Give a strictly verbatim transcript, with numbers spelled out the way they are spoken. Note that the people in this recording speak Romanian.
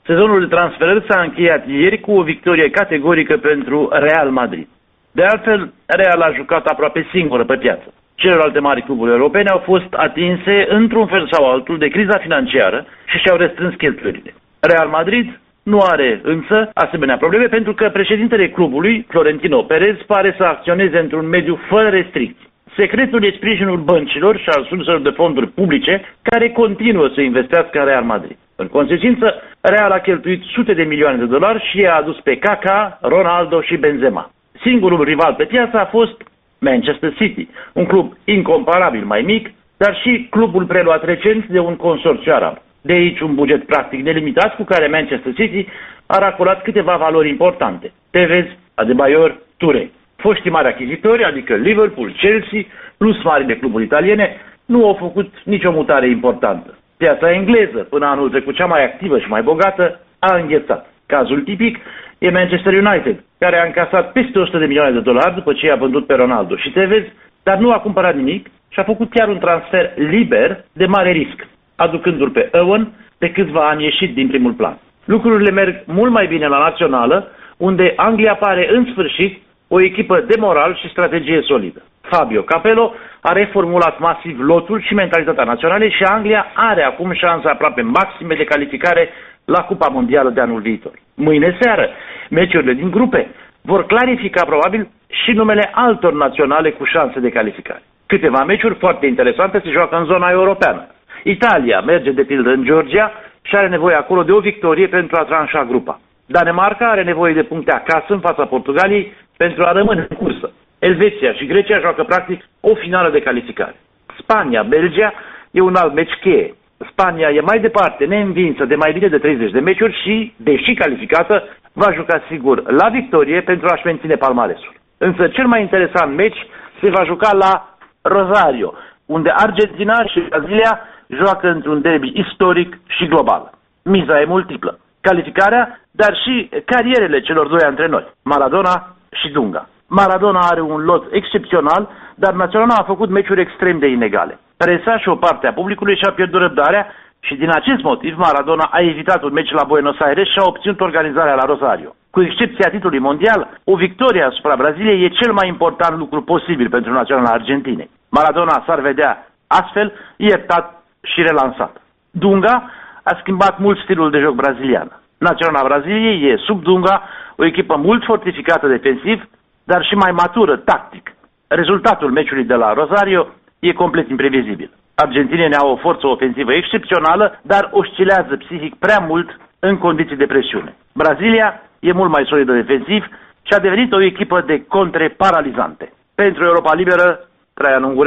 Sezonul de transferări s-a încheiat ieri cu o victorie categorică pentru Real Madrid. De altfel, Real a jucat aproape singură pe piață. Celelalte mari cluburi europene au fost atinse într-un fel sau altul de criza financiară și și-au restrâns cheltuielile. Real Madrid nu are însă asemenea probleme pentru că președintele clubului, Florentino Perez, pare să acționeze într-un mediu fără restricții. Secretul e sprijinul băncilor și al surselor de fonduri publice care continuă să investească în Real Madrid. În consecință, Real a cheltuit sute de milioane de dolari și i-a adus pe Kaká, Ronaldo și Benzema. Singurul rival pe piață a fost Manchester City, un club incomparabil mai mic, dar și clubul preluat recent de un consorțiu arab. De aici un buget practic nelimitat cu care Manchester City a racolat câteva valori importante. Tevez, Adebayor, Touré. Foștii mari achizitori, adică Liverpool, Chelsea, plus marile cluburi italiene, nu au făcut nicio mutare importantă. Piața engleză, până anul trecut cea mai activă și mai bogată, a înghețat. Cazul tipic e Manchester United, care a încasat peste o sută de milioane de dolari după ce i-a vândut pe Ronaldo și Tevez, dar nu a cumpărat nimic și a făcut chiar un transfer liber de mare risc, aducându-l pe Owen, de câțiva ani ieșit din primul plan. Lucrurile merg mult mai bine la națională, unde Anglia pare în sfârșit o echipă de moral și strategie solidă. Fabio Capello a reformulat masiv lotul și mentalitatea națională și Anglia are acum șanse aproape maxime de calificare la Cupa Mondială de anul viitor. Mâine seară, meciurile din grupe vor clarifica probabil și numele altor naționale cu șanse de calificare. Câteva meciuri foarte interesante se joacă în zona europeană. Italia merge de pildă în Georgia și are nevoie acolo de o victorie pentru a tranșa grupa. Danemarca are nevoie de puncte acasă în fața Portugaliei pentru a rămâne în cursă. Elveția și Grecia joacă practic o finală de calificare. Spania, Belgia e un alt meci cheie. Spania e mai departe neînvinsă de mai bine de treizeci de meciuri și, deși calificată, va juca sigur la victorie pentru a-și menține palmaresul. Însă cel mai interesant meci se va juca la Rosario, unde Argentina și Brazilia joacă într-un derby istoric și global. Miza e multiplă. Calificarea, dar și carierele celor doi antrenori, Maradona și Dunga. Maradona are un lot excepțional, dar naționala a făcut meciuri extrem de inegale. Presa și o parte a publicului și-a pierdut răbdarea și din acest motiv Maradona a evitat un meci la Buenos Aires și a obținut organizarea la Rosario. Cu excepția titlului mondial, o victorie asupra Braziliei e cel mai important lucru posibil pentru naționala Argentinei. Maradona s-ar vedea astfel iertat și relansat. Dunga a schimbat mult stilul de joc brazilian. Naționala Braziliei e sub Dunga o echipă mult fortificată defensiv, dar și mai matură tactic. Rezultatul meciului de la Rosario e complet imprevizibil. Argentinenii au o forță ofensivă excepțională, dar oscilează psihic prea mult în condiții de presiune. Brazilia e mult mai solidă defensiv și a devenit o echipă de contre paralizante. Pentru Europa Liberă, Traian Ungureanu.